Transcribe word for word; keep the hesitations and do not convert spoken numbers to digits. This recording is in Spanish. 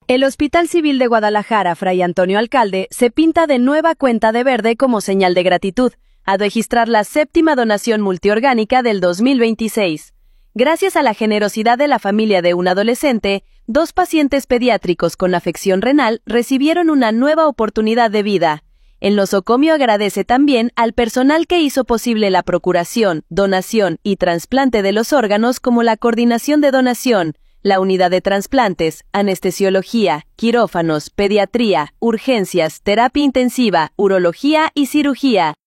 El Hospital Civil de Guadalajara, Fray Antonio Alcalde, se pinta de nueva cuenta de verde como señal de gratitud, al registrar la séptima donación multiorgánica del dos mil veintiséis. Gracias a la generosidad de la familia de un adolescente, dos pacientes pediátricos con afección renal recibieron una nueva oportunidad de vida. El nosocomio agradece también al personal que hizo posible la procuración, donación y trasplante de los órganos, como la coordinación de donación, la unidad de trasplantes, anestesiología, quirófanos, pediatría, urgencias, terapia intensiva, urología y cirugía.